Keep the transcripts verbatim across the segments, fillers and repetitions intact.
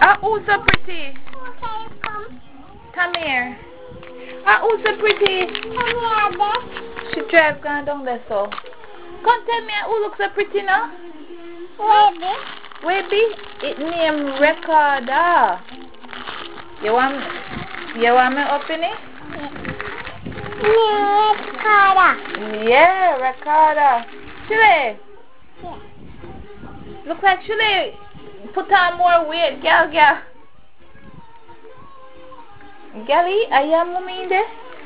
Ah, who's so pretty? Okay, come. Come here. Ah, who's so pretty? Come here, Dad. She drive gone down there so. Come tell me who looks so pretty now? Baby. Baby, it name Recorder. You want you want me open it? Yeah, Recorder. Yeah, Recorder. Shirley. Yeah. Look like Shirley put on more weight, girl, girl. Gally, are you mommy in there?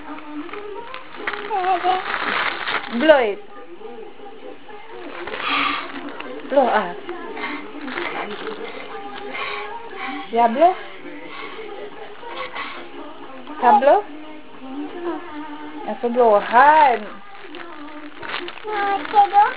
Baby. Blow it. Blow up. Yeah, blow. Can blow? You have to blow hard. No, Kiddo.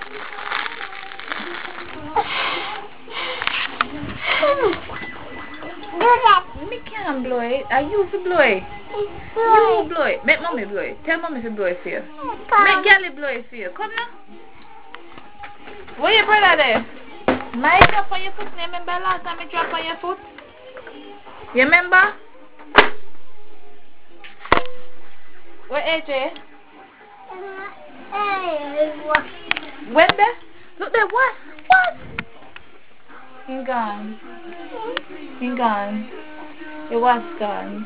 Do that. Me can't blow it. I use to blow it. It's You good. blow it. Make mommy blow it. Tell mommy to blow it for you. Come. Make Gally blow it for you. Come now. Where your brother there? My drop on your foot. You remember last time I drop on your foot? You remember? Where A J? When there? Look there. What? What? He gone. He gone. He was gone.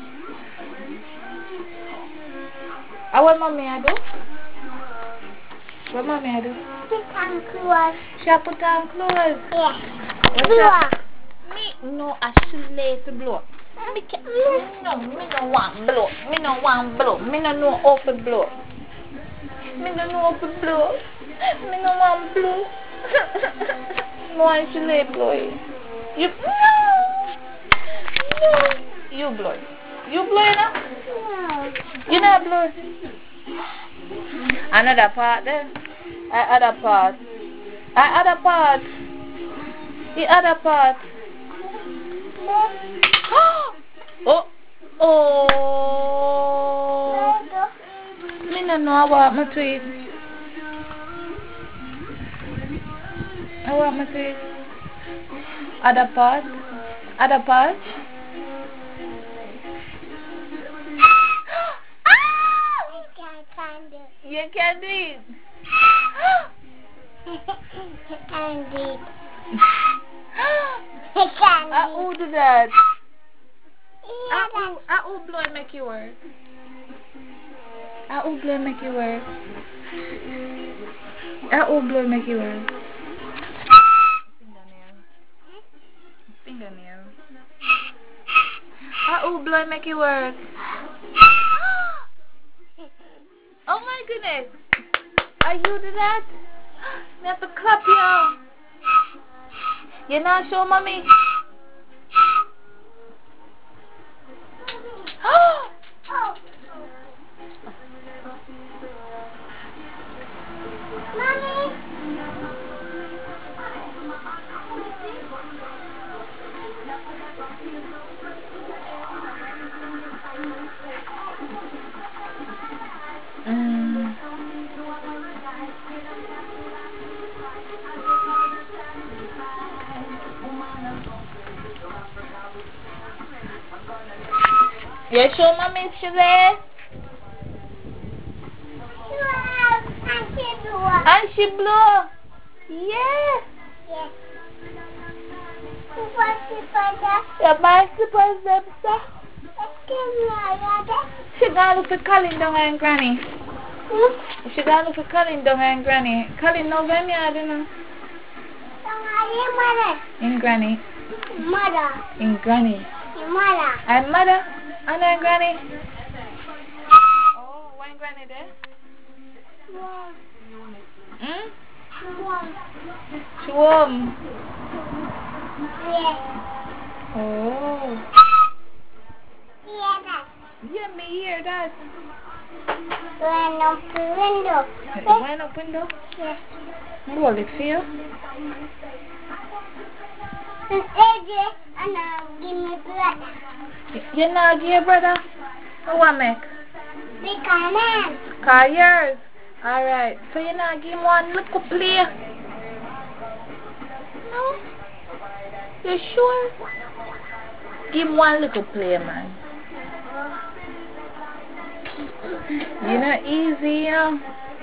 Ah, what mommy I do? What mommy I do? Put on clothes. She a put on clothes. Yeah. What Blow. that? Me no a slay to blow. Me can no, me no want blow. Me no want blow. Me no know how to blow. Me no know how to blow. Me no want blow. No I slay blow it. You no. No. You blow it. You blow it now? No. You not blow it. Another part there. I other part. I other part. The other part. Oh, oh. Me no know I want my tweet. I want my tweet. Other part. Other part. I can't do it. You can do it. I can't do it. I can't Ah, do who it. do that? Yeah, Ah, that's who, ah, who blow make you work? Ah, who blow make you work? Ah, who blow make you work? Fingernail. Fingernail. Ah, who blow make you work? Oh my goodness! Are you do that? You have to clap you. You not show mommy? Mommy. Mm. You show mommy she there? Wow, I can do it. And she blow. Yeah. Yes. Super, super, that. Your bicycles them sir. She gonna look for Colin down and Granny. Hmm? She gonna look for Colin down and Granny. Colin no them yard you know. Mother. In Granny. Mother. In Granny. Mother. And mother and then Granny. Oh, when Granny there? Mom. Hmm? Mom. She warm. Yes. Oh. Yeah, that. Yeah, me hear that. When open the window. Wine up window? Yes. Roll it for you. And A J, and now give me brother. You not give your brother? What want make? Because man. Car yours. Alright. So you not give him one little play? No? You sure? Give him one little play, man. You know, easy, you know.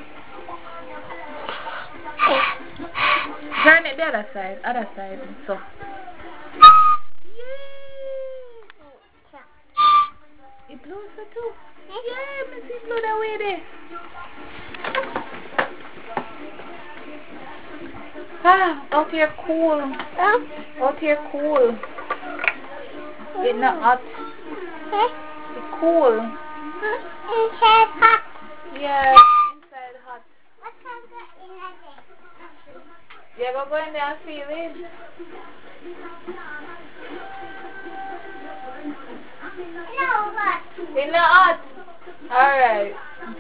Turn it the other side, other side. So. Yeah. It blows for too. Yeah, me see blow that way there. Ah, out here cool. Huh? Out here cool. It's not hot. Huh? It's cool. Inside hot. Yeah, inside hot. What time is it in there? Yeah, go go in there and feel it. No, hot. It's not hot. Alright.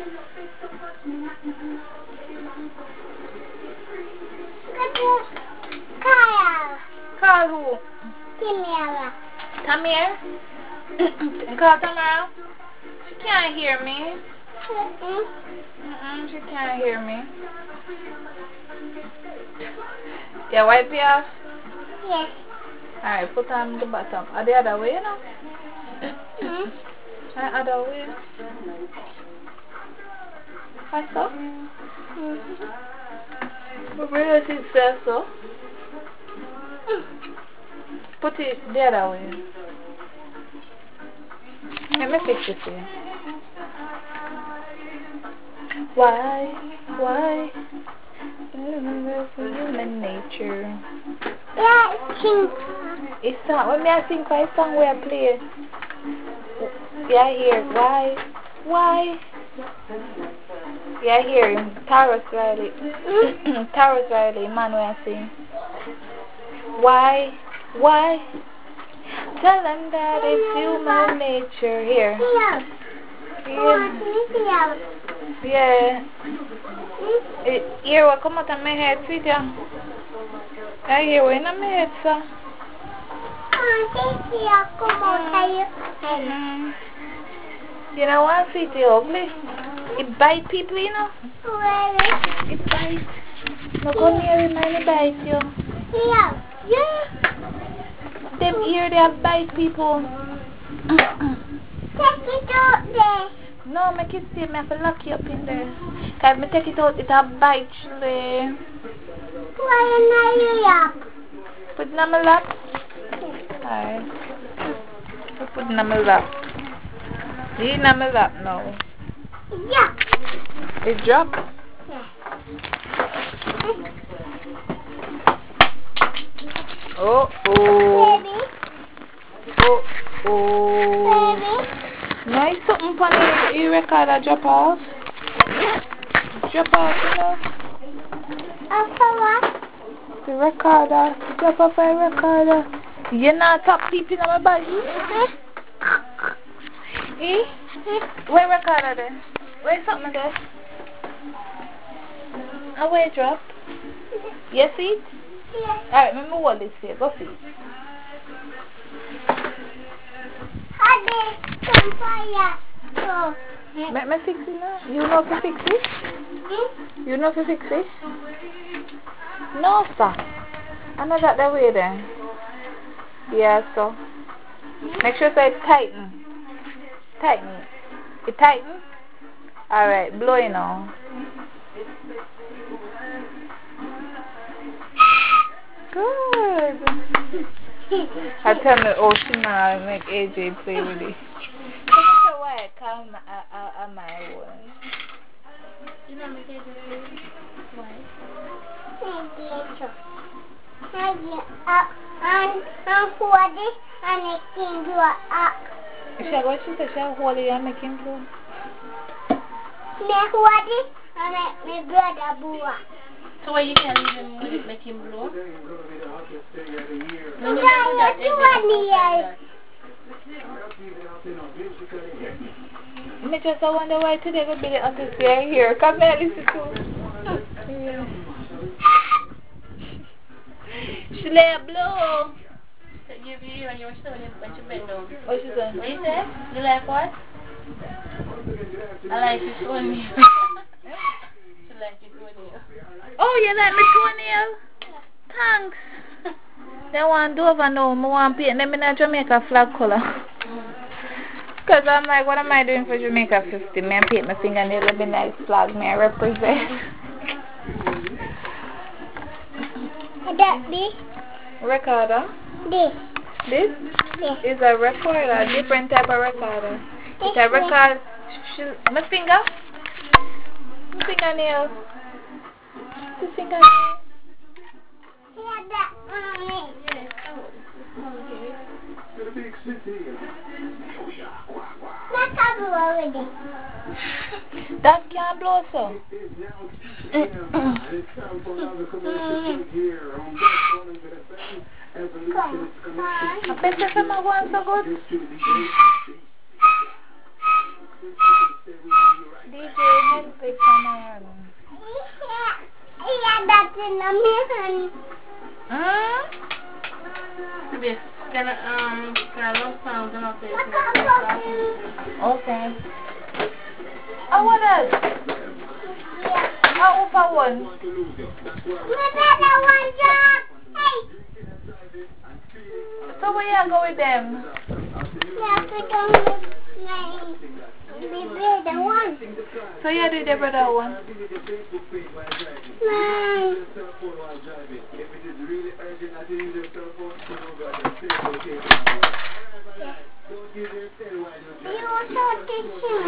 Go to Kyle. Call who? Kimera. Come here. Call Tamara. She can't hear me. Mm-mm. Mm-mm, she can't hear me. Yeah, wipe it off. Yes. Alright, put on the bottom. Are the other way, you know? Mm-hmm. The other way. What's up? Mm-hmm. Where does it say so? Put it the other way. Let me fix it for you. Why? Why? Human nature. Yeah, sing. It's song. When me I sing for a song where I play. Yeah, I hear. Why? Why? Yeah, I hear him. Taurus Riley. Taurus Riley, man, where I sing. Why? Why? Tell them that it's human nature. Here. Here. Yeah. Yeah. It, here, what come out of my head, sweetie? I hear what in my head, sir. Mm. You know what, sweetie, ugly? It bite people, you know? It bite. No, go near him and it bite you. Yeah. Yeah. Them ear, they bite people. Take it out there. No, make it stay. I have to lock you up in there. Cause me take it out, it'll bite you. Why not you up? Put it on my lap. Alright. Put it on my lap. Leave it on my lap now. Yeah. It drop? Yeah. Oh, oh. Baby. Oh, oh. Baby. Nice something funny. You recorder drop off? Drop off, you know? After what? The recorder. Drop off a recorder. You're not top peeping on my body. Eh? Where recorder there? Where something there? Oh, where it drop? You see it? Yeah. Alright, let me hold this here. Go see it. Hadi, some fire. So, Let me fix it now. You know to fix it? hmm? You know to fix it? No, sir. I'm not that the way then. Yeah, so. Make sure so it tighten. Tighten. It tighten? Alright, blow it now. Good. I tell me, oh, she now make A J play with it. So why I call my, uh, uh, uh, my one? You know me, baby. Why? Maybe so. Maybe up and and hold it and it can do up. She go, she said she'll hold it and make him blow. Me hold it and make me brother blow. So why you can't leave him with it, make him blow? Yeah, you do it. Me just I wonder why today will be the hottest day here. Come here, listen to. Yeah. She let her blow. You you and you were still when you when you bend down. What she said? What you say? You like what? I like your toenail. She like your toenail. Oh, you like my toenail? Thanks. They want Dover now. I want to paint them in a Jamaica flag color. Because I'm like, what am I doing for Jamaica fifty? Me I paint my fingernail with a nice flag. Me I represent. That this? Recorder? This. This? Yes. Is a recorder. Different type of recorder. It's a record. Sh my finger? My fingernail. The fingernail. Yeah, that one. Let's have it already. That can't blow so. I bet if I'm going so good. D J, help me come on. Yeah, that's in the mirror. Hmm? Yes, can I, um, can I love sound and I'll play it. Okay. I want that. Yeah. I over one. Another one drop. Hey. So where you go with them? Yeah, put on the the one. So you do the brother one? Nine. You also did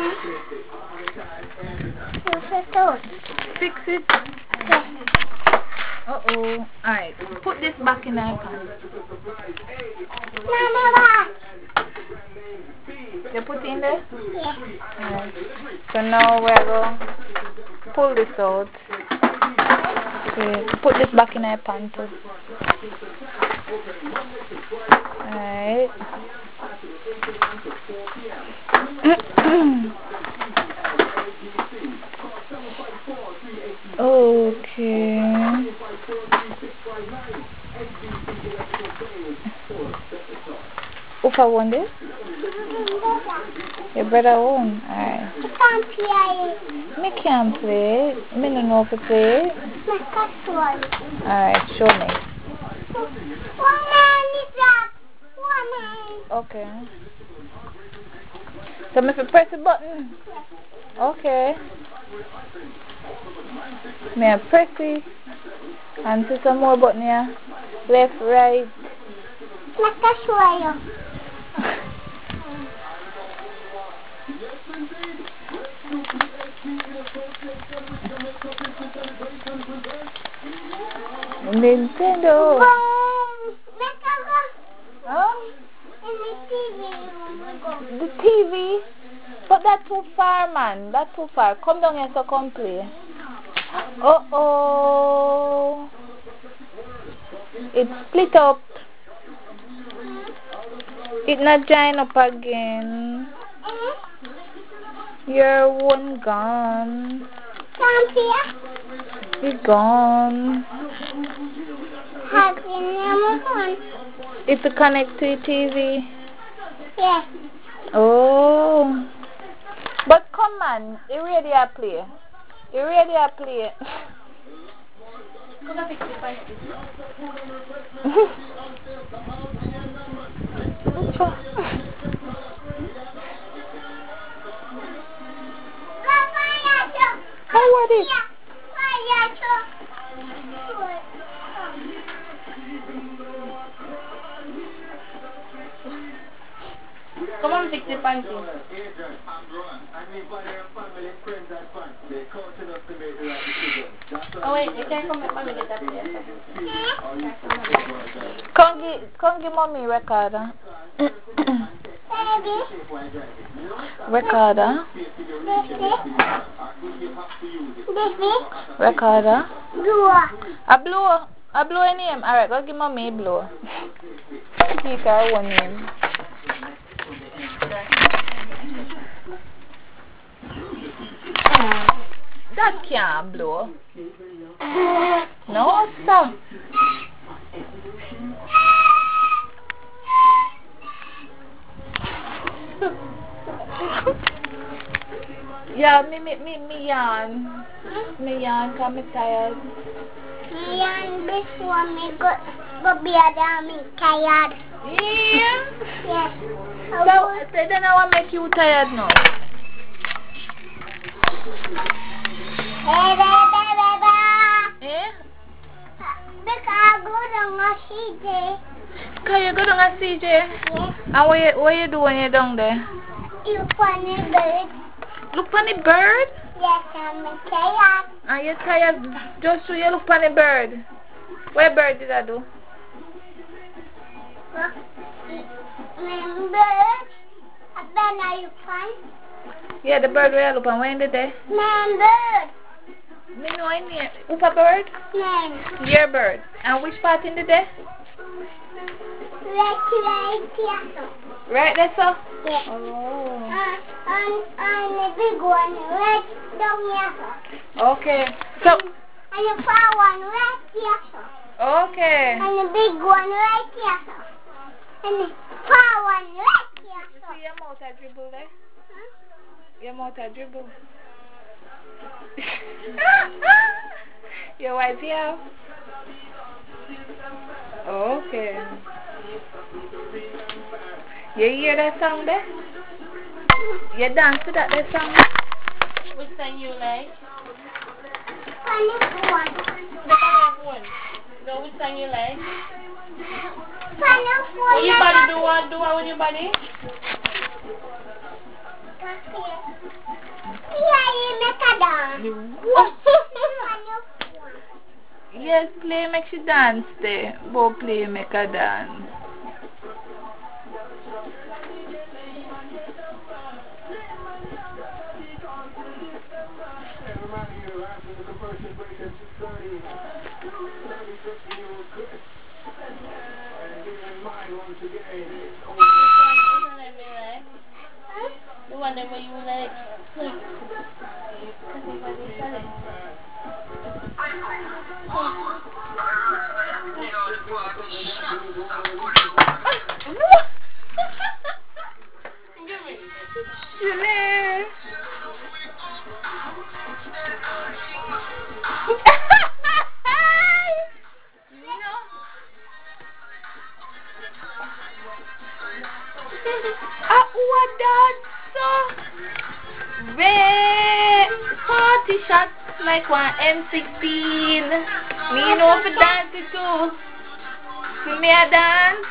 you also Fix it. Yes. Uh oh. Alright. Put this back in our pan. Mama. You put it in there? Yeah. Alright. So now we're going to pull this out. Okay. Put this back in our pan too. Alright. Okay. Who for one this? Your brother own. Alright. I can't play. Me can't play. Me don't know how to play. My casual. Alright, show me. One man is up. One man. Okay. So me fi press the button. Okay. Me I press it. And see some more button here. Left, right. My casual. Nintendo. Boom. Huh? In the T V. The T V? But that's too far, man. That's too far. Come down here so come play. Uh oh. It split up. It not join up again. Your one gone. Can't hear. It's gone. Have you never gone? It's a connect to your T V. Yes. Oh. But come on, the radio play. The radio play. Come on, fix it, fix How was it? Come on, fix it, fancy. Oh wait, you can't come back, mommy, get that there. Come give, come give mommy recorder. Baby. Recorder. Baby. Recorder. Blue. A blow. A blow a name. Alright, go give mommy a blow. Give her one name. That can't blow. No, stop. Yeah, me, me, me, me yawn. Me yawn, cause me tired. Me and this one, me got go be a damn tired. Yeah. Yes. So, so then I want to make you tired now. Hey, da, da, da, da. Eh? Because I go down a C J. Can you go down and C J? Yes. And what you, what you do when you're down there? You funny bird. Look for the bird? Yes, I'm tired. And you're tired just so you look for the bird. What bird did I do? Remember? I've been a you fun. Yeah, the bird where you look on. When did they? Remember? Me know I need. Whoop a bird? Name. Your bird. And which part in the day? Right, right, yes. Right there, sir? Yes. Oh. Uh, and, and the big one right down here. Okay. So, And the far one right here. okay. And the big one right here. And the far one right here. You see your mouth a dribble there? Huh? Your mouth a dribble. Your wife here? Okay. You hear that song there? You dance to that, that song? Which song you like? And the one. The correct one. No, which song you like? And the one. What your body do? What do what with your body? Yeah, you make a dance. What? And the one. Yes, play make she dance there. Go play make her dance. The one that you like. Chile. Ah, what dance? Red party shot like one M sixteen. Me know for dance it too. For me a dance.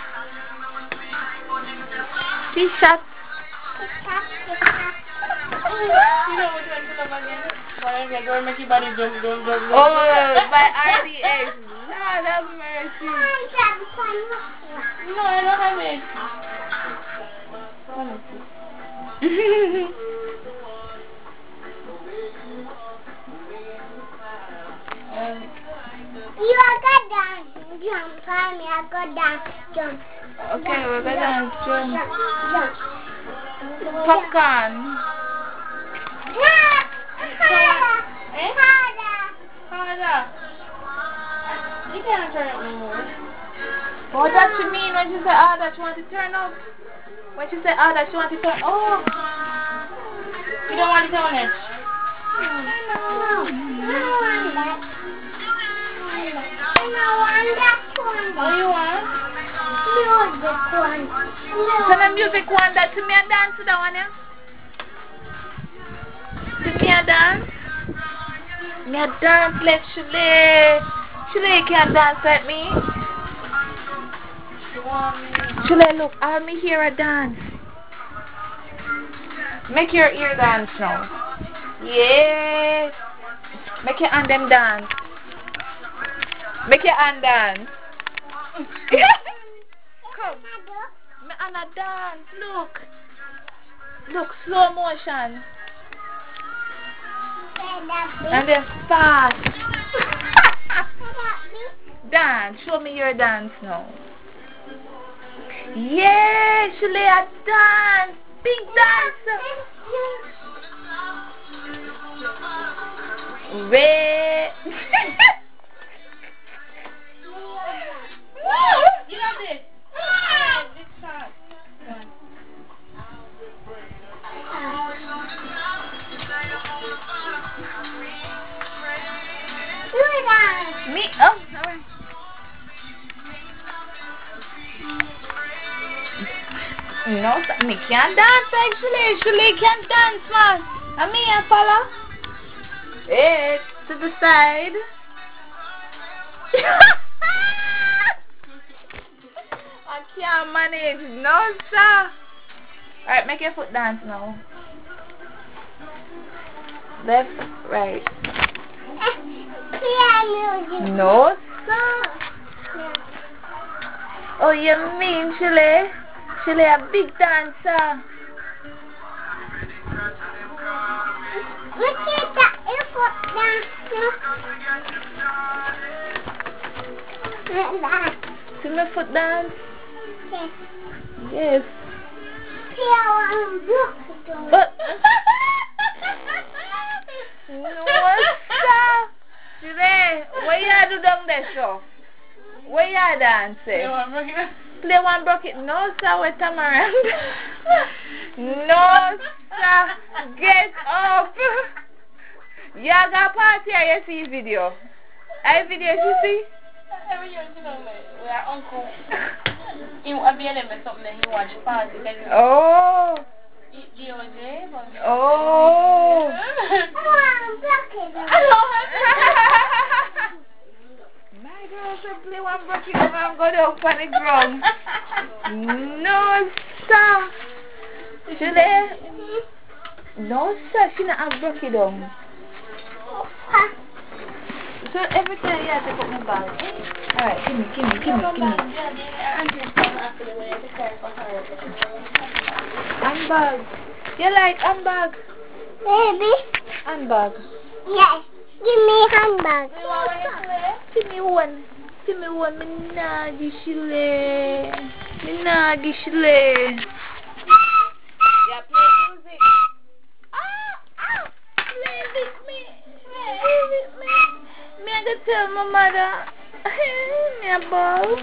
She shot. You know which one to love again? Why go make your body jump, jump, jump, jump. Oh, by R D X. Lord have mercy. No, I don't have it. Let me see. Um, You are good dance. Jump, for me, I go dance. Jump. Okay, we're gonna dance Jump. jump. Jump. Popcorn. Harder. eh? Harder. Harder. You can't turn it no more. What does she mean when she say, oh, that she want to turn up? When she say, oh, that she want to turn oh. You don't want to turn it. I don't want that. I don't want that one. What do you want? Music one. So the music one that to me a dance to that one, yeah? To me a dance? Me a dance like Shule. Shule can't dance like me. You want me? Shule, look, I me hear a dance. Make your ear dance now. Yes. Make your hand them dance. Make your hand dance. Come. Me and a dance. Look. Look, slow motion. And then fast. Dance. Show me your dance now. Yeah, Shule a dance. Big dance. Red. You got this. Yeah, this shot. You dance. Me? Oh, alright. No, sir. Me can't dance actually. Shirley can't dance, man. And me a follow. Hey, to the side. I can't manage. No, sir. Alright, make your foot dance now. Left, right. No, sir. Oh, you mean Shirley? Shirley a big dancer. Look at that foot dance. See my foot dance? Yes. Yes. But But no, sir. Shirley, what you do down there, so? What you dance? Play one bucket. No, sir, with Tamarind. No, sir. Get up. You got party or you see video? I video you see? Every year, you know, we are uncle. He will be able to something he watch party. Oh. D O J. Oh. My girl said play one bucket and I'm going to go on the ground. No, sir. Shirley? No, sir. She not have broke it down. So every time you have to put my bag. Alright, give me, give me, give me, give me. Handbag. You like handbag? Baby. Handbag. Yes. Give me handbag. Give me one. Give me one. Me nagi Shirley. Me nagi Shirley. Yeah, play music. Ah, ah. Play with me. Play with me. Me I go tell my mother. Me a ball.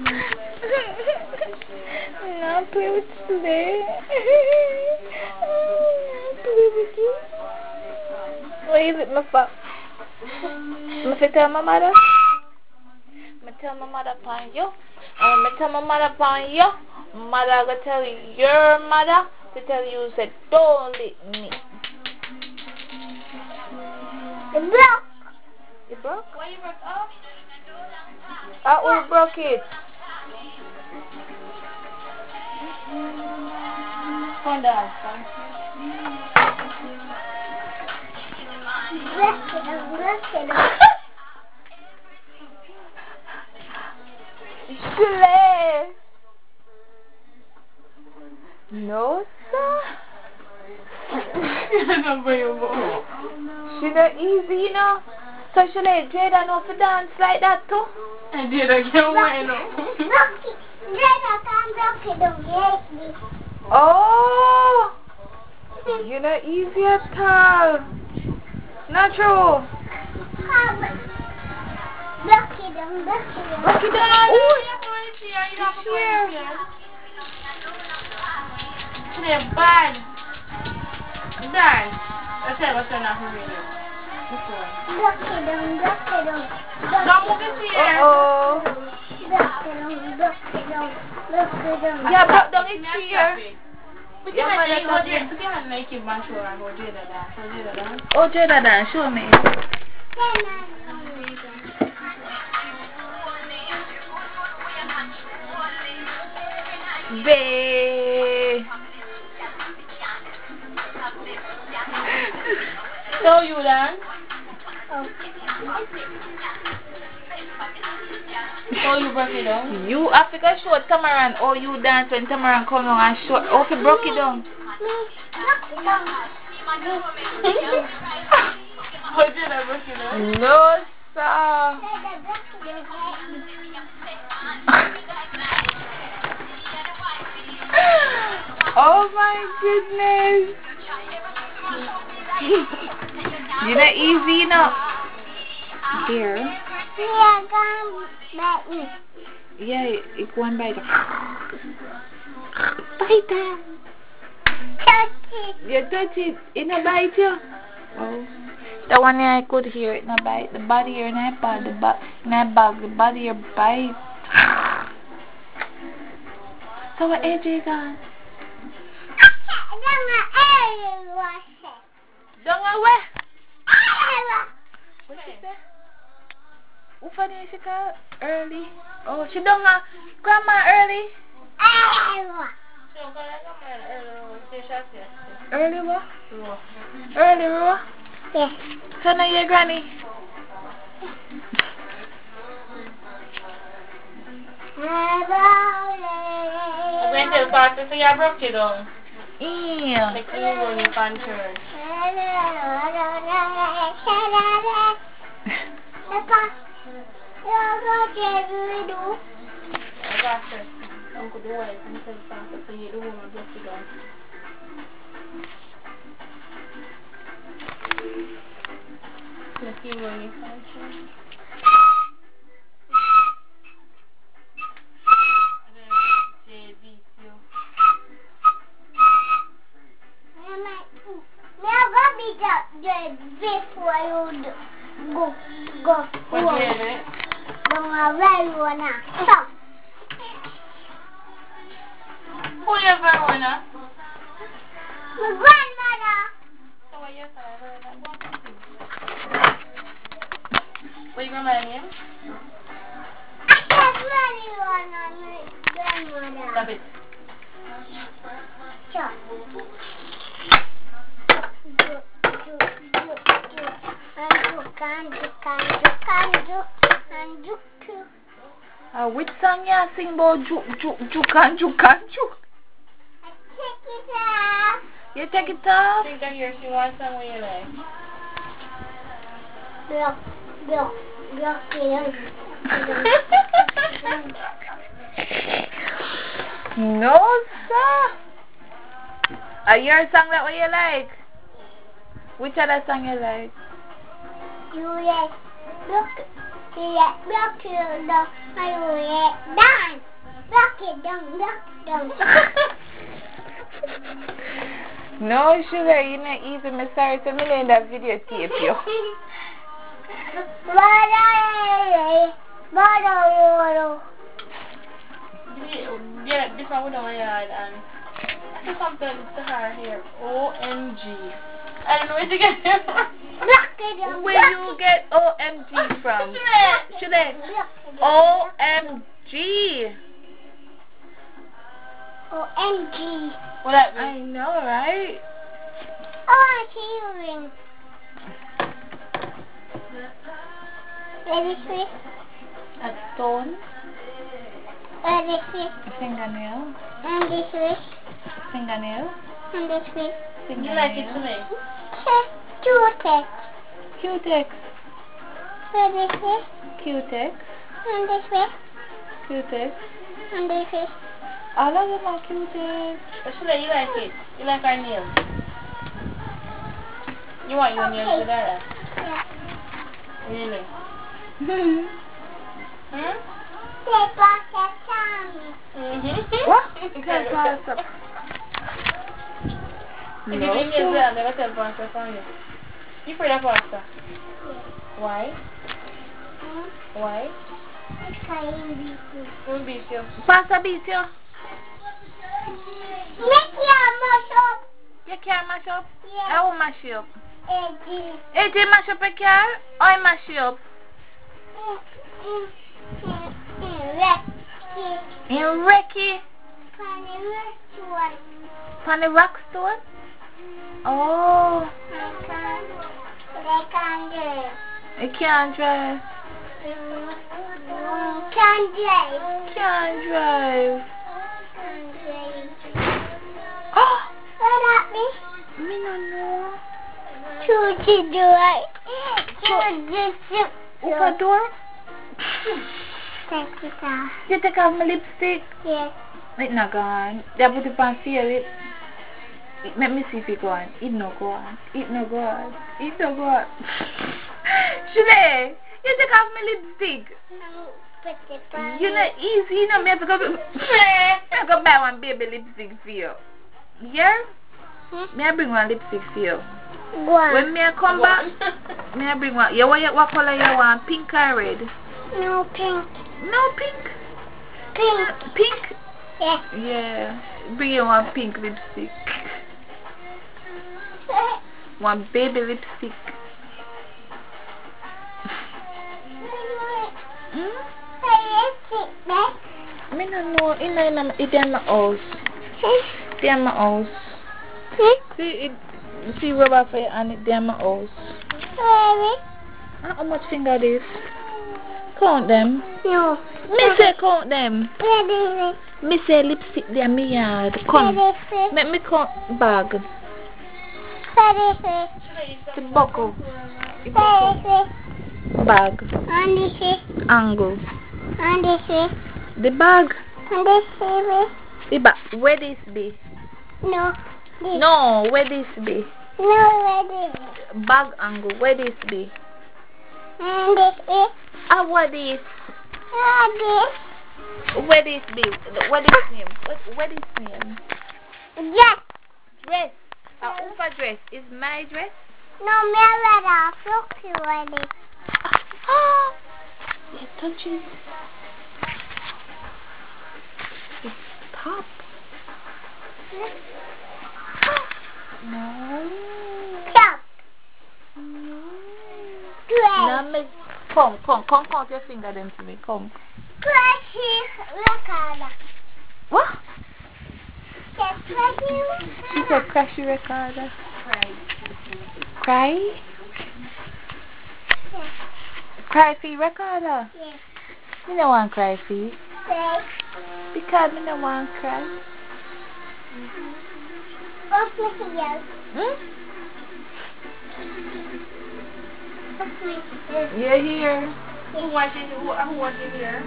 No, play with Shirley. Play with you. What is it, my pop? I'm going tell my mother. I'm going tell my mother upon you. I'm going tell my mother upon you. Mother going tell your mother to tell you, say, don't lick me. It broke. It broke? Why you broke up? Ah, who broke it? Come down, son. Look at him, look at him. Shirley. No, sir. She not easy, you know. So Shirley, Jada know for dance like that too? I did again, why no? Look it. Jada can't look at him lately. Oh. You're not easy at all. Not true. Look at him, look at him. Look at that. Oh, you have to wait here. You have to wait here. They're bad. Bad. Let's say what's going on for me. Look at him, look at him. Don't move his here. Uh-oh. Look at him, look at him, look at him. Yeah, but don't it's here. But Yeah, you man, can't that's go there. Put your hand like you're back and go Jada dance. Go Jada dance. Oh, Jada Dan, show me. Bae. So you dance? So you broke it down? You have to go show Tamaran how you dance when Tamaran come on and show how you broke it down. How Jada broke it down? No, sir. Oh my goodness. You're not easy enough. Here. Yeah, come back me. Yeah, it's one bite. Bite that. Touch it. You touch it, it not bite you. Oh. The one here I could hear it not bite. The body here in that bag, the ba in that bag, the body here bite. So what A J gone? Don't know where? What she say? Who for the she call? Early. Oh, she don't know grandma early. Early what? Early what? Yes. Turn on your granny. I'm going to tell Pastor so you broke it down. Yeah. Like you run your pan church. Pastor, Uncle the wife and tell Pastor so you the woman broke it down. Like you run your pan church. Before you go, go, What go. do you do? Don't worry, you wanna stop. Who you Verona? My grandmother. So what you say, Verona? What you grandmother name? I can't really wanna my grandmother. Stop it. Sure. Uh, which song you sing about juk juk juk and juk and juk? Take it off. You take it off? I think I hear she wants some what you like. Block, block, block it. No, sir. Uh, your song that what you like? Which other song you like? You like block, you like block it down. You like dance. Block it down, block it down. No, sugar, you not even me sorry to me in that videotape you. Bada, bada, Yeah, this one we don't yard and do something to her here. O M G. I don't know where to get it from. block it down. Where you get O M G from? Sugar, O M G. O M G. What that I mean? know, right? I want to ring. Ready, Swiss? A stone, Ready, Swiss? a fingernail, And this Swiss? fingernail, And this Swiss? You like it to fingernail. me? Two text. Q-tex, Ready, Swiss? Q-tex, And this Swiss? Q-tex. And this Swiss? All of them are Q-tex. Actually, you like it. You like our nails. You want your nails with that? Yeah. Really? Hmm? Paper, sesame. Mm-hmm. What? Tell Pastor. If you No, bring nails sir. there, I'll never tell Pastor from you. You afraid of Pastor? Why? Hmm? Why? It's kind of easy. Who beat you? Pastor beat you. Make your mush up. You can't mash up? Yeah. I will mash you up. Eddie. Hey, do you mash up a car? Or I mash you up? Mm, mm, mm, mm, Rescue. In Ricky? Funny restaurant. On the rock store? Oh. I can't. I can't do. You can't drive. Mm, can't drive. Can't drive. Can't drive. Oh! What that me? Me no know. To the door. To the door. Open door? Take it off. You take off my lipstick? Yes. It not gone. They put it on feel it. It let me see if it go on. It no go on. It no go on. It no go on. Shule, you take off my lipstick. Um, put it on. You know easy, you know me have to go I go buy one baby lipstick for you. Yeah? Hmm? Me I bring one lipstick for you. Go on. When me I come back, me I bring one. You want what color you want? Pink or red? No pink. No pink. Pink. Pink? Yes. Yeah. Bring you one pink lipstick. One baby lipstick. Hmm? Me no know. In my in my house. In my house. See it. See rubber for your hand. It in my house. How much finger this? Count them. No. Me say count them. Me say lipstick there me yard. Come. Make me count bag. The buckle. The buckle. Bag. Angle. The bag. The bag. Where this be? No. No. Where this be? No. Bag angle. Where this be? And this is. Ah, what this? And this. Where this be? What this name? What, what this name? Yes. Dress. A uh, Ufa dress. Is my dress? No, me read off. Look, you ready. Ah! It touches. It's top. No. Stop. No. Great. Now me, come, come, come, count your finger them to me. Come. Crashy recorder. What? Yes, crashy. She said crashy recorder. Cry? Yes. Cry for recorder? Yes. Me no want cry for you. Yes. Because me no want cry. What's my here? Hmm? What's my here? You're here. Who wants you, who, who wants you here?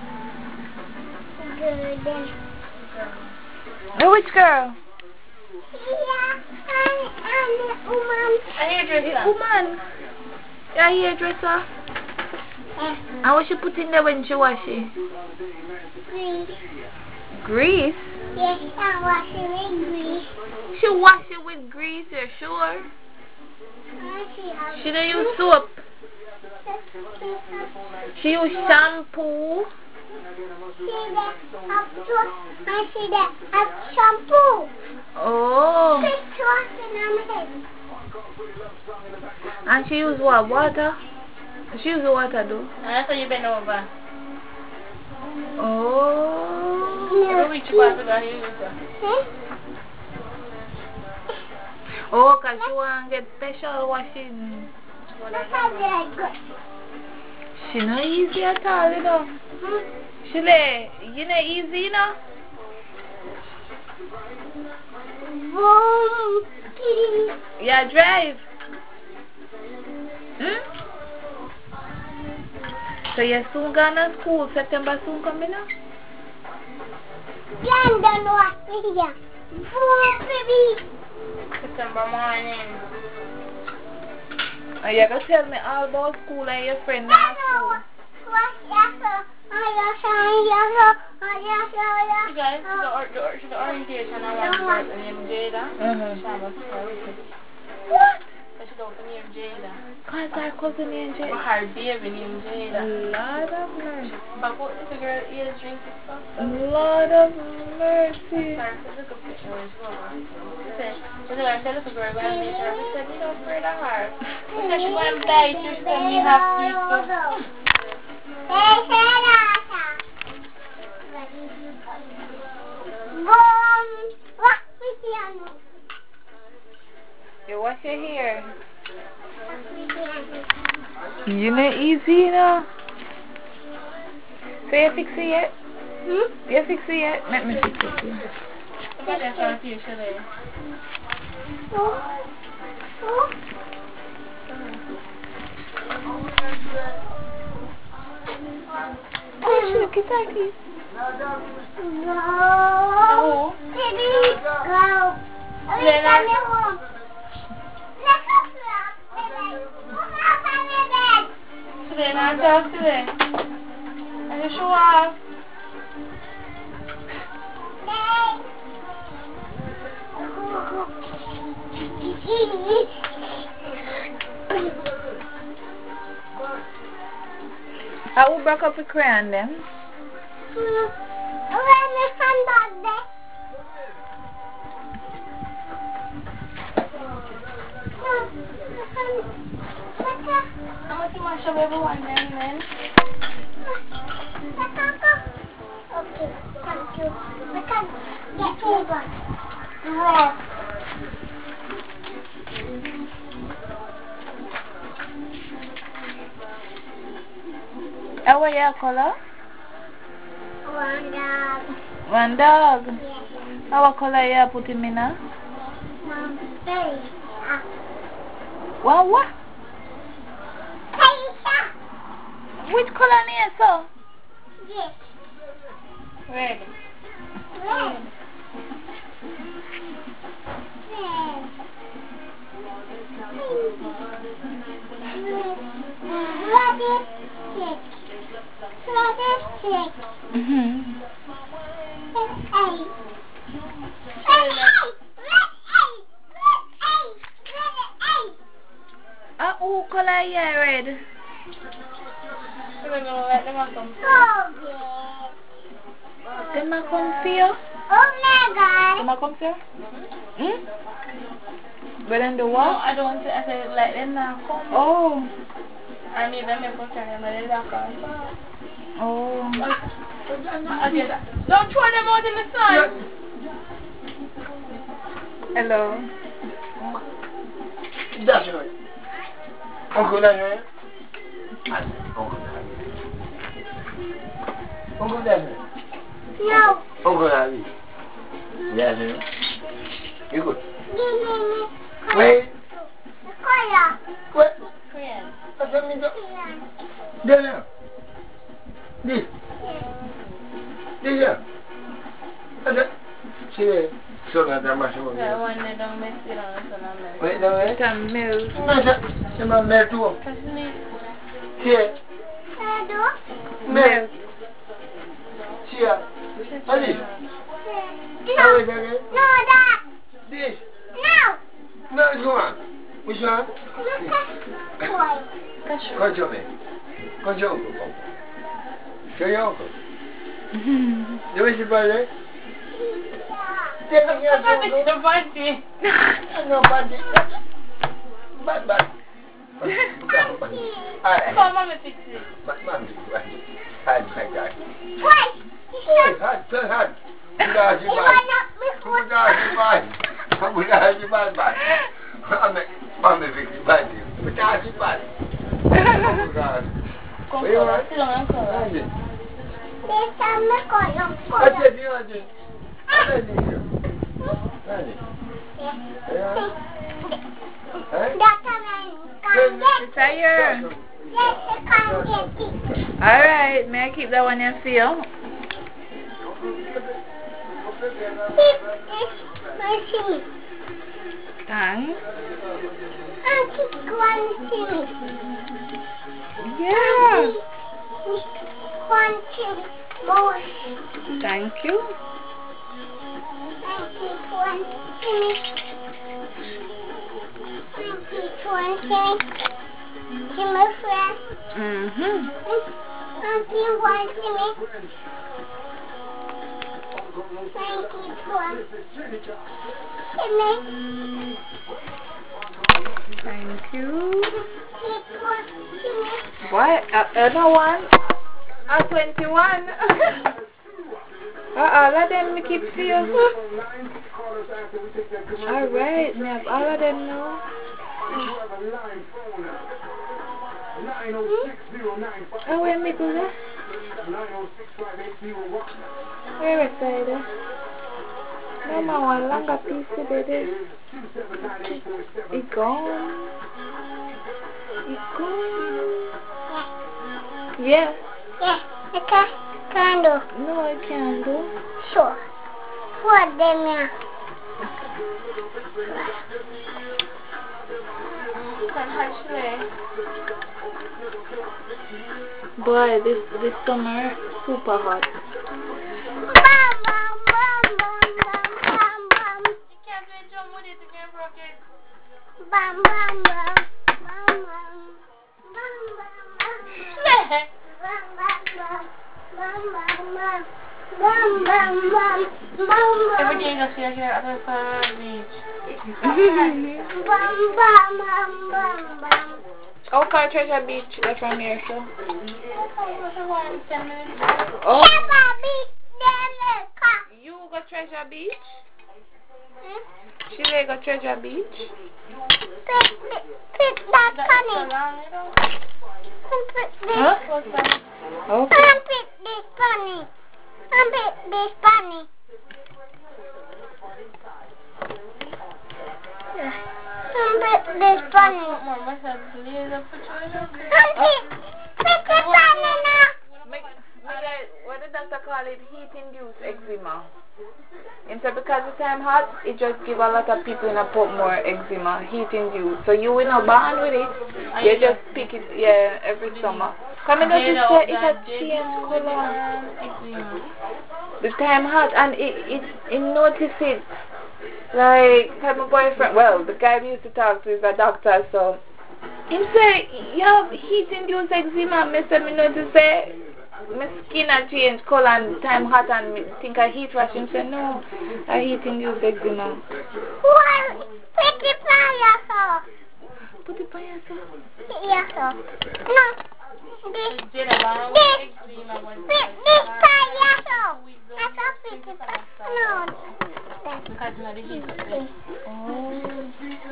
Good. Oh, which girl? Yeah, and, and woman. A hairdresser. Woman. Yeah, hairdresser. Yes. And what she put in there when she wash it? Grease. Grease? Yes, I'm washing with grease. She wash it with grease, you're sure? And she has. She don't use soap. She use shampoo. She did have soap and she did have shampoo. Oh. She's washing her head. And she use what? Water? She use water though. And that's how you bend over. Oh. You reach across the ground, you use it. Hmm? Oh, because she want to get special washing. That's how they good. She not easy at all, you know. Hmm? She lay, you know easy, you know. Boom. Kitty. Yeah, drive. Hmm? So you're soon gonna school, September soon coming up? London was here. Boom, baby. September morning. And you're gonna tell me all about school and your friend at school. She got, she got, or, or, she got orientation and one girl named Jada. Uh-huh. She have a story. What? So she got named Jada. Cause our cousin named Jada. But her baby named Jada. Lord of mercy. But what if the girl eats drink and stuff? Lord of mercy. Sorry, so look up the English woman. She said, she said, I said, look, girl, go and meet her. I said, you don't afraid of her. She said, she go and bite you, so you have to. You wash your hair. You know easy, you know. So you fix it yet? Hmm? You fix it yet? Let me fix it. Yeah. But that's not you, should I? Oh. Oh. Oh, look at that. No. Baby, go. Then I- home. Let's go, baby. Come on, baby. Today, not talk today. Are you sure? I will back up the crayon then. I'm going to mash up everyone then, then. Okay, thank you. We can get me one. Rock. How are your color? One dog. One dog. Yes. How color you put him in? Uh? One berry. Ah. One what? Teresa. Which color near so? Yes. Red. Red. Rabbit stick. Rabbit stick. Mm-hmm. Red egg. Red egg. Red egg. Red egg. Red egg. Ah, who color you red? So we're going to let them come. Oh, Them a come for you? oh my God. Them a come for you? Hmm? But then the No, what? I don't say, I say let them not come. Oh. I mean, them may come to them, but they don't come. Oh. Okay, don't throw them out in the sun. Hello. That's right. Uncle Daniel. Uncle Daniel. Uncle Daniel. No. Uncle Daniel. Yes, sir. You good? Give me Wait. the color. What? Korean. That's what me do. Yeah. Daniel. This. This here. That's it. See there. So that I'm not sure. That one they don't mix it on the sun and melt. Wait, no, wait. It's a milk. That's it. C'est ma mère tout. That's me. Here. Hello. Mère. Here. Allez. No. Ah oui, Daniel. No, that. This. No. No, it's one. Which one? Look at boy. Concha me. Concha uncle. Show your uncle. You wish you buy it? Take me here, Papa, uncle. the body. No, buddy. Bad, bad. Alright. Come on, fix it. Mom, hard, my God. Wait. Hey, hard, turn hard. Buddha, You you bad. wanna be good? Buddha, you bad. Buddha, you bad, bad. I'm a, I'm a fix it, bad. Buddha, you bad. Buddha. Come Where you on, are? sit down and come on. Randy. There's some color. I said you are doing. I'm not doing you. Randy. Yeah. Hey? That's a man. Can get It's a year. Yes, I can get it. Alright, may I keep that one in for you? Keep this machine. Thanks. And keep one chili. Yeah. One chili. More. Thank you. And keep one chili. And keep one chili. To my friend. Mm-hmm. And keep one chili. And keep one chili. Thank you. Keep one chili. What? Uh, another one? Uh, twenty-one. uh-uh, let them keep for you. Alright, me have all of them now. Oh, where me go there? Where is it? No, my one longer piece of it. It gone. It gone. Yeah. Yeah, I can, can do. No, I can't do. Sure. For them, yeah. Can actually. Boy, this this summer super hot. Bam, bam, bam, bam, bam, bam, bam. You can't do a drum with it if you broke it. Bam, bam, bam, bam, bam. Bam, bam, bam, bam. Slay. Bam, bam, bam. Bam, bam, bam. Bam, Bum, bum, bum, bum, Every bum. day you go see her here at the beach. Bum, bum, bum, bum, bum. Oh, car Treasure Beach. That's from here, so. One, ten minutes. Oh, Treasure Beach, there, look. you go Treasure Beach? Hmm? She will go Treasure Beach? Pick, pick, pick that That's so bunny. long, you know? And pick this. Huh? What's that? Okay. And pick this bunny. And pick this bunny. And pick this bunny. More myself, please. I'll put you in a And pick, pick the bunny now. Make, make, what the doctor call it? Heat-induced eczema. And so because the time hot, it just give a lot of people in a put more eczema, heat-induced. So you will not bond with it. You just pick it, yeah, every summer. Come and notice that it has changed color. The time hot, and it, it, it notice it. Like, had my boyfriend, well, the guy we used to talk to is a doctor, so him say, you have heat-induced eczema. Me say, me notice say, my skin a change color and time hot and me think I heat rash. Him say, no, I heat-induced eczema. Well, pick it by yourself. Put it by yourself. Yourself. No. This, This, this, pick this by yourself. I can pick it by, no. Because you know the heat up there. Oh.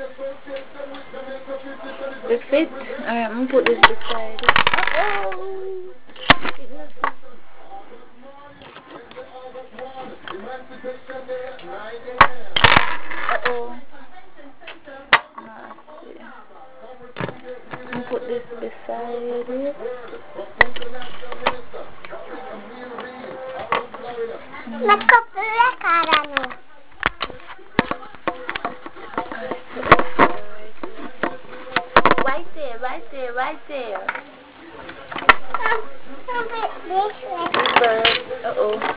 The fit? Alright, I'm gonna put this beside it. Uh-oh. Uh-oh. Nasty. I'm gonna put this beside it. Look up the record on me. Right there, right there, right there. Um, um, this way. Bird. Uh-oh.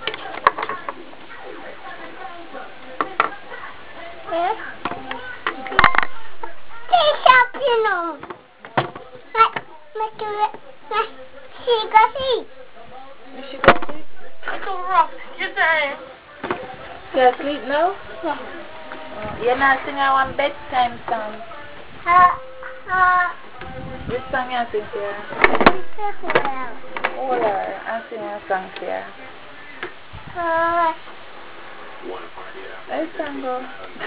Yes. Stay up, you know. Let, let do it. Let, see, go see. You should go sleep. It's so rough. You're saying. You sleep now? Yes. Uh, you're not singing one bedtime song. Uh, uh, Which song you sing here? well. Hold her. I sing one song here. Uh, Let's sing go.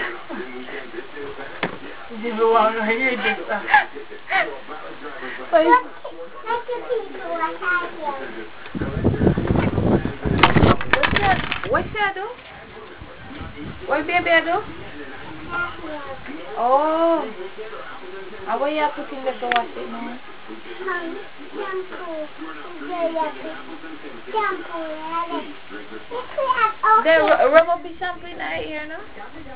You don't want to hear this stuff. Wait. let, let the people what I hear. What's that? What's that do? What baby I do? Oh. And what you have put in there to wash it now? Um, shampoo. Very happy. Shampoo, really. This we have Then okay. ru- rub up the shampoo in her ear, no?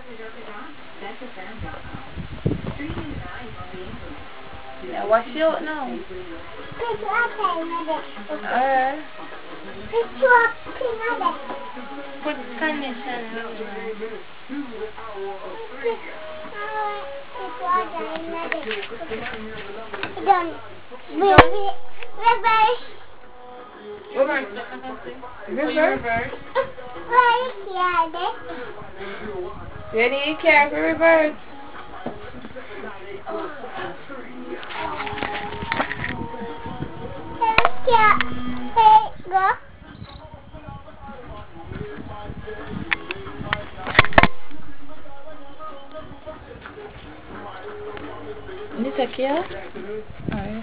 Yeah, wash it out now. This okay, mother. Alright. This okay, mother. Put conditioner. Done. Reverse. Reverse. Reverse it, I can see. So you Reverse? reverse. Where is the other? You need care for reverse. Yeah. Hey, go. This a care? Alright.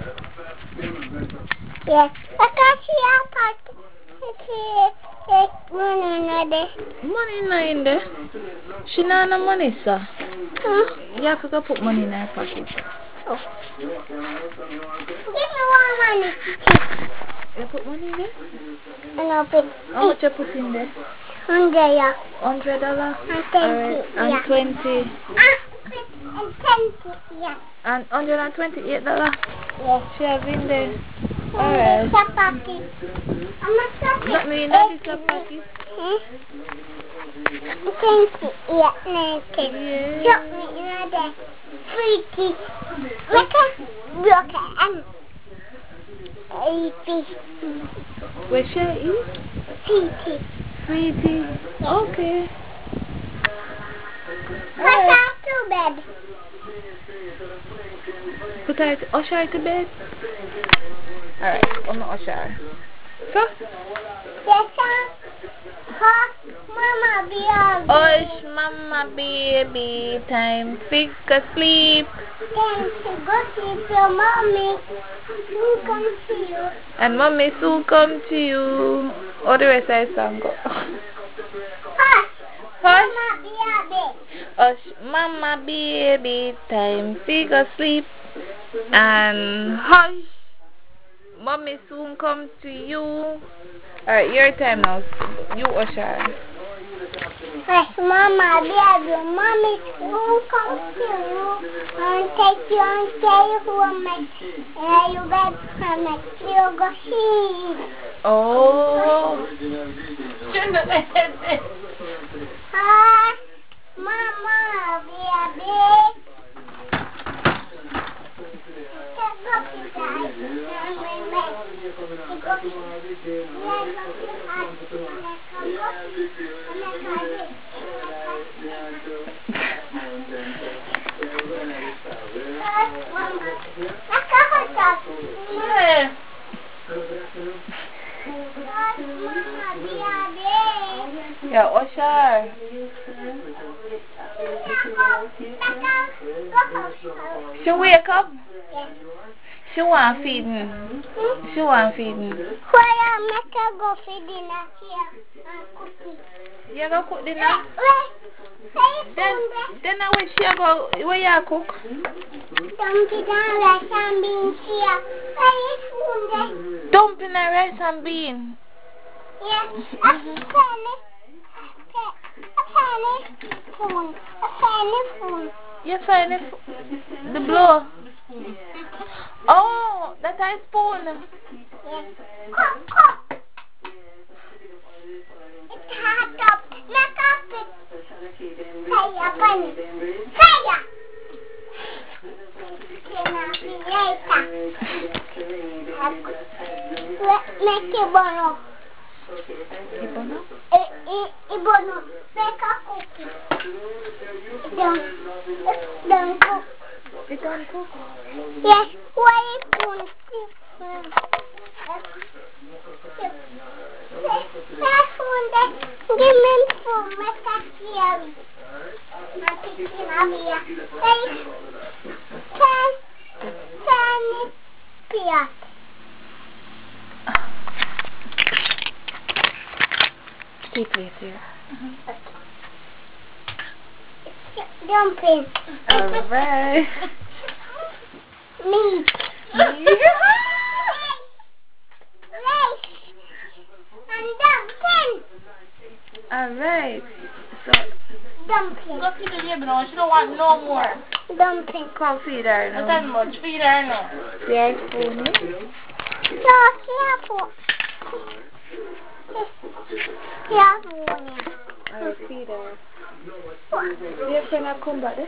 Yes. I can see a part. See, it's money in there. Money not in there. She not no money, sir. Hmm? You have to go put money in her pocket. Oh. Give me one money. You put money in there? And I'll put How much you put in there? hundred, yeah. Hundred dollars? And twenty, Alright. And yeah. twenty. Ah, and twenty, yeah. And hundred and twenty-eight dollars. Yes. She have in there. Mm, Alright. it's a pocket. I'm a pocket. Not me, that is a pocket. Hmm? Twenty, yeah, naked. Yeah. Show me another. Freaky. Look at, look at, um, eighty. Where she is? Sweetie. Sweetie. Okay. Put her to bed. Put her to, usher her to bed. Alright, I'm not usher her. So? Yes, sir. Huh? Mama, be ugly. Hush, mama, baby. Time to go sleep. Then to go sleep your mommy. Who come to you? And mommy soon come to you. All the rest of the song go. Hush. Hush. Mama, be ugly. Hush, mama, baby. Time to go sleep. And hush. Mommy soon come to you. Alright, your time now. You usher. Hush, Mama, be ugly. Mommy who come to you and take you and carry you home and lay you bed and make you go sleep. Oh. Hush, Mama, be ugly. Yeah, usher. She wake up? Yes. She want feeding. She want feeding. Where I make her go for dinner here and cooking. You go cook dinner? Wait, wait. Say Then, then I wish you go, where you cook? Dumpling and rice and beans here. Where is spoon there? Dumpling and rice and bean. Yes, a penny. A penny spoon. A penny spoon. You find it, the blow. Oh, that I spoon. Yes. Cup, cup. It's hot up. Make up it. Fire, bunny. Fire. Can I be later? Let make it burn up. Ibono? It, it, it burn up. Make a cookie. Don't, don't cook. It don't cook. Yes, why is spoon? That spoon there. Give me spoon. Make a cherry. Make it in a beer. Hey, ten, ten pears. Keep it here. Dumpling. Alright. Meat. Meat. Rice. And dumpling. Alright. So, Dumpling. Go feed the baby now. She don't want no more. Dumpling. come feed her Not now. that much. Feed her now. See her spoon, eh? So, careful. Careful. Alright, feed her. Your friend have come back there?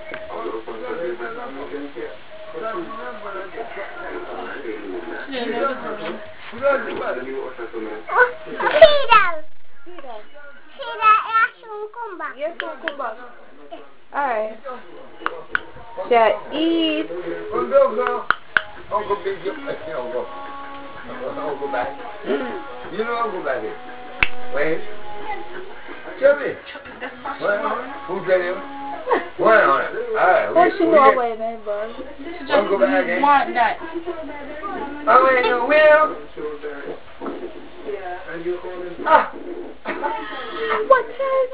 Feed her. Feed her. Feed her. Yeah, soon come back. Yes, come come back. Alright. Shall eat. Go, go, go. Uncle Big, you know, go. Uncle back. You know Uncle back here. Wait. Chubby. Who tell you? One on it. Alright. Oh, she know away, man, bro. She just Uncle back here. want that. Oh, wait, no, Will. Ah. What time?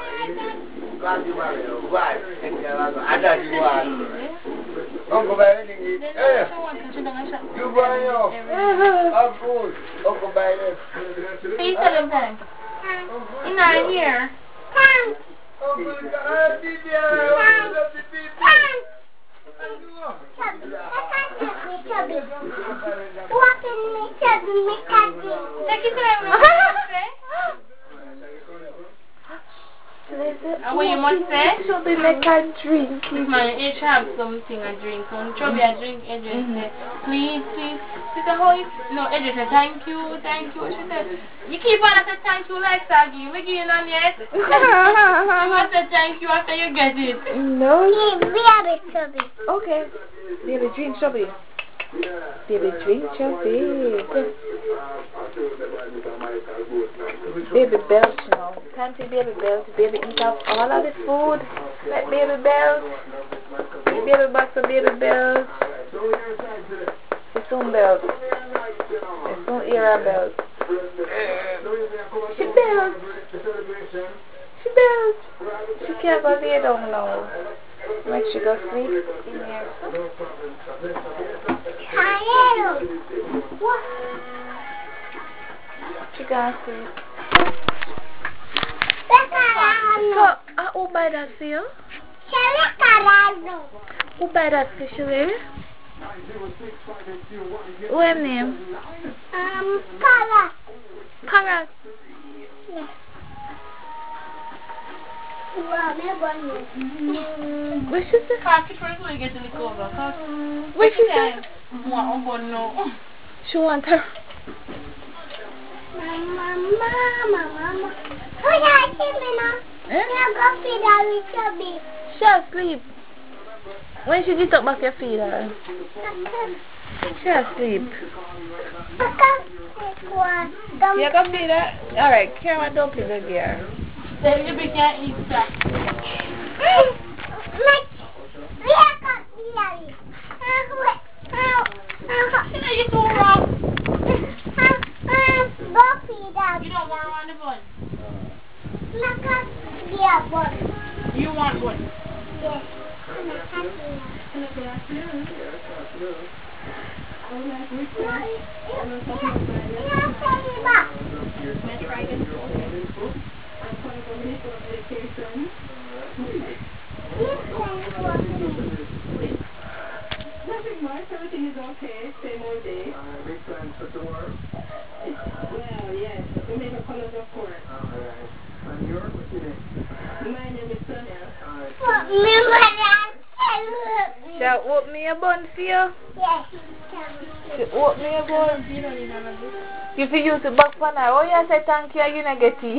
Uncle back here. Then Hey. she want to sit down and shut. You going off? Of course. Uncle back there. Hey, you tell him that. He's not here. Thanks. Uncle, uh, be there. Uncle, be there. Thanks. Chubby. Chubby. Chubby. What in me, chubby, me cousin. Take it to him. Listen, I And what you must say? Chubby make a drink. This man, each have something a drink. So when Chubby a drink, Adrian Mm-hmm. say, please, please. She said, how is... No, Adrian said, thank you, thank you. She said, you keep on saying thank you like Saggy. We give you none yet. You must say thank you after you get it. No. Baby Chubby. Okay. Baby, drink Chubby. Baby, drink Chubby. Baby belt, you know. Time to baby belt. Baby eat up all of the food. Let baby belt. Baby box of baby belt. She soon belt. She soon era belt. She belt. She belt. She can't go lay down now. Make she go sleep in here. Hello. What? She can't sleep. So, uh, who buy that for you? Who buy that for you? What's her name? Um, Parrot. Parrot. Yes. Well, me bunny. What she say? Can't keep her so you get to the cover. What she say? Wow, but no. She want her. Mama, mama, mama. Oh, yeah, see me now. Eh? Me go feed her with Chubby. She asleep. When she get up back your feed her. She asleep. Okay. Take one. Don't You go feed her? Alright, carry my dumpling go get her. Then you can't eat that. Let's look at the alley. You know you're too rough. Go feed her. You don't want one of the bun. Look at the bun. You want one. Yes. Nothing much, everything is okay, same old day. Big plans for tomorrow? Well, yes, we make a colors of course. Alright. And yours, what's your name? My name is Sonia. Alright. She open me a bun for you? Yes. She open me a bun. You feel use it back for her. Oh, you say thank you, you not get it.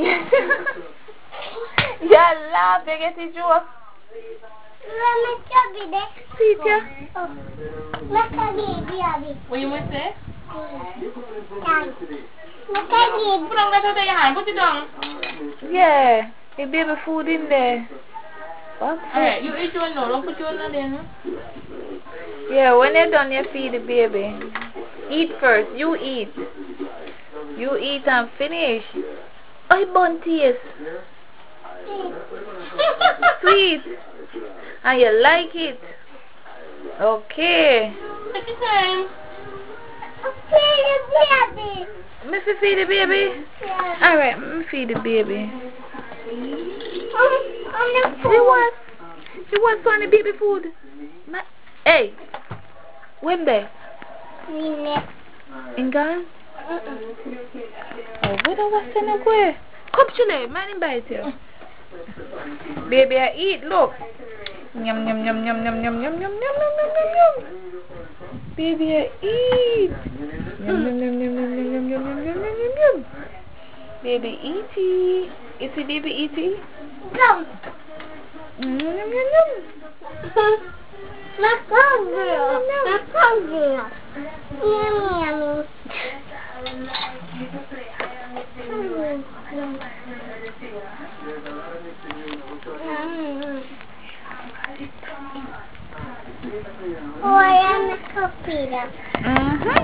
You laugh, you get it, Joe. Let me Chubby there. See ya. Oh. Look at the baby. What you must say? Thanks. Look at the Put on that out of your hand. Put it down. Yeah. The baby food in there. What? Alright, you eat one now. Don't put your one there, no? Yeah, when you're done, you feed the baby. Eat first. You eat. You eat and finish. Oh, it bun taste. Sweet. And you like it. Okay. Take your time. Feed the baby. Me fi feed the baby? Yeah. Alright, me feed the baby. On, on the She floor. wants, she wants some of the baby food. Ma hey, when there? Minute. In Ghana? Oh, where the was in the way? Come chile, man invite you. Baby, I eat, look. Yum, yum, yum, yum, yum, yum, yum, yum, yum, yum, yum, yum, yum. Baby, I eat. Yum, yum, yum, yum, yum, yum, yum, yum, yum, yum, yum, yum, yum. Baby, eaty. You see baby eaty? Come. Yum, yum, yum, yum. Let's go, girl. Let's go, girl. Yummy, yummy. Oh, I am a copy. Mm-hmm.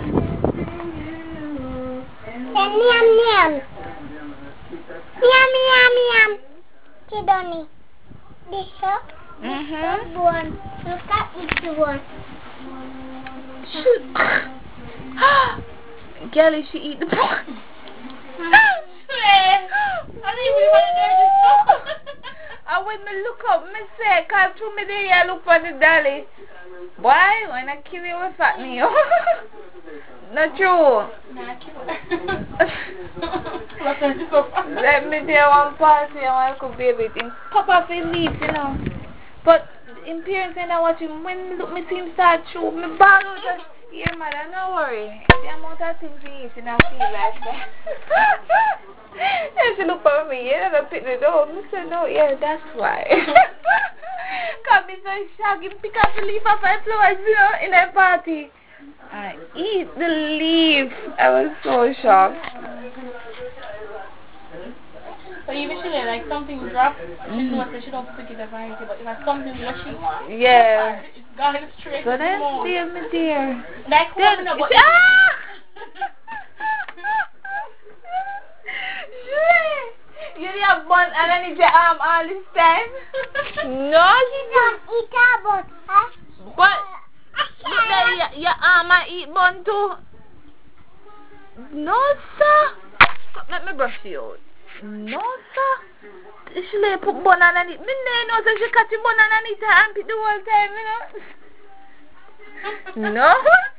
Yum, yum, yum. Yum, yum, yum. Kidoni. This up. Mm-hmm. One. Look at each one. Shoot. Girlie, she eat the pork. I didn't even want to do And when me look up, me say, cause through me there, I look for the dolly. Boy, when I kill you, we fat me up. Not true. Let me tell one party and one could baby thing. Papa feel leave, you know. But in parents and I watch him when look me see him start show me bag out just yeah mother, no worry. The amount of things he eats and I feel like that. And she look at me, yeah, and I pick the door. I said, no, yeah, that's why. Cause me so shocked, him pick up the leaf off my flowers, you know, in a party. I eat the leaf. I was so shocked. But even she like something drop, she knows that she don't pick it up or anything, but if it's something what she wants, yeah, it's gone straight so to the that's mouth. dear, my dear. Like Then, no, but ah! You have bun and I need your arm all this time? No, She don't eat a but, huh? but look there, your, your arm I eat bun too. No, sir. Let me brush you out. No, sir. She lay put bun underneath. Me know so she catch the bun underneath her armpit the whole time, you know? No.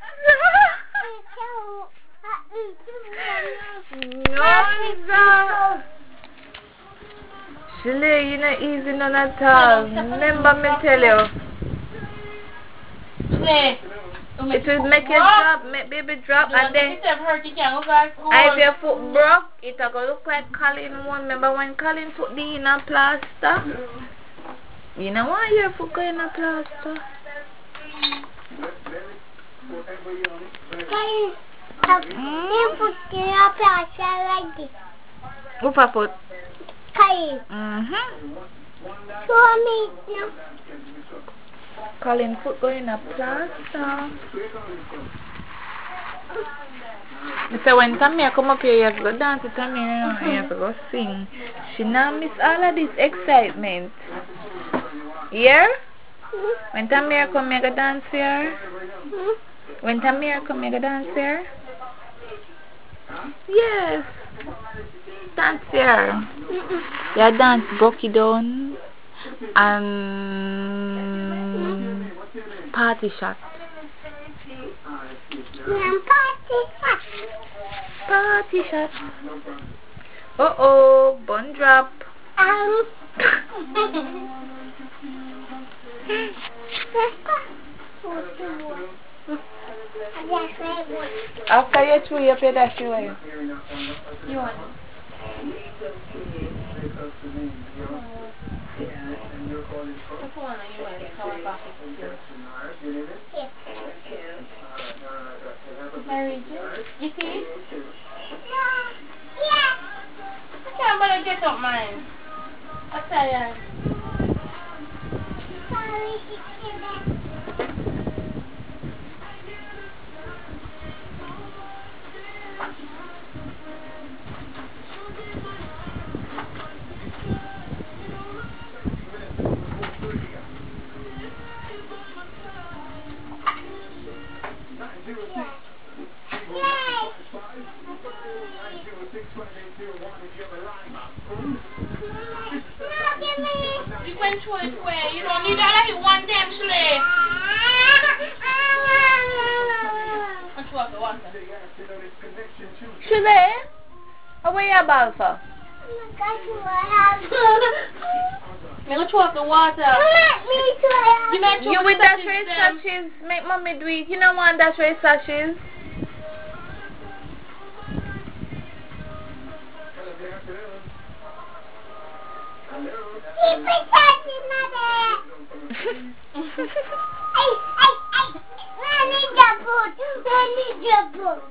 No, sir. Shirley, you know easy none at all. Remember me tell you. Slay. It will make you drop, make baby drop, and then if your foot broke, it will go look like Colin one. Remember when Colin put the in a plaster? You know why your foot go in a plaster? Can you put in a plaster like this? Whoop a foot. Can Mm-hmm. show me now? Colin foot go in a plaster. So when Tamia come up here, you have to go dance with Tamia, you know, and you have to go sing. She now miss all of this excitement. Yeah? When Tamia come, you go dance here. When Tamia come, you go dance here. Yes. Dance here. Yeah, dance Brocky down and party shot. Party shot. Uh oh, bun drop. Um. After you chew, you pay that away. You want Mary, you see? Yeah. I can't bother get up mine. I'm tired. Sorry, You went through it way. You don't need all of it one damn slave. I'm sure of the water. Chile? How are you about for? I'm going to throw up the water. You, might throw You the with that sashes tray them. sashes? Make mommy do it. You don't want that tray sashes? Keep it touching, mother. Hey, hey, hey. I need your boot. I need your boot.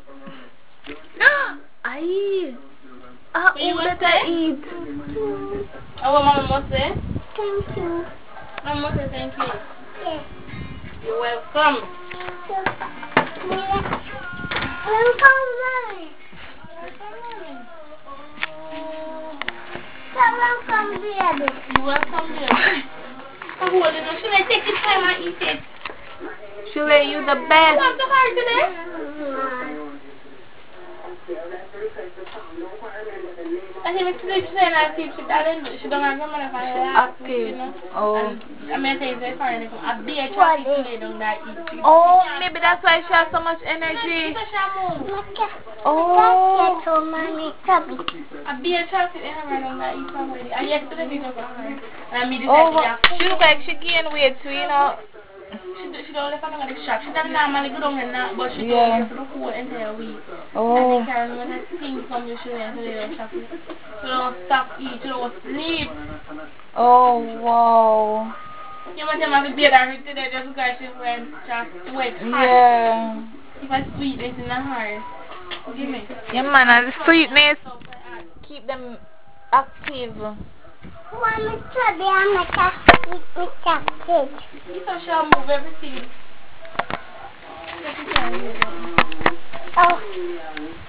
Aye. Ah, So you who want better to eat? Oh, what Mama must say? Thank you. Mama must say thank you. Yes. You're welcome. Welcome, mommy. Welcome, baby. You're welcome, dear. I'm holding on. Should I take the time and eat it? Chile, you the You best. want to hard today? Mm. I think it's sleep saying I sleep she darling, but she don't have grandmother for her Active. you know. Oh. And I mean say it's foreign I be a traffic to lay down that eat. Oh, maybe that's why she has so much energy. Oh. I be a traffic in her right on that eat somebody. I yesterday did over her. And I mean Oh, this she look like she gained weight too, you know. She do, she don't live on the shop. She doesn't normally go down there now, but she Yeah. goes for the whole entire week. Oh. And they carry when that thing come you show and they don't shop. She don't stop eat, she don't sleep. Oh, wow. You must have to be there today just because she went just went hard. Yeah. If I sweetness in the heart. Give me. Yeah, man, and the sweetness keep them active. Mommy, try I'm a cat. Me cat kid. You so shall move everything. Oh.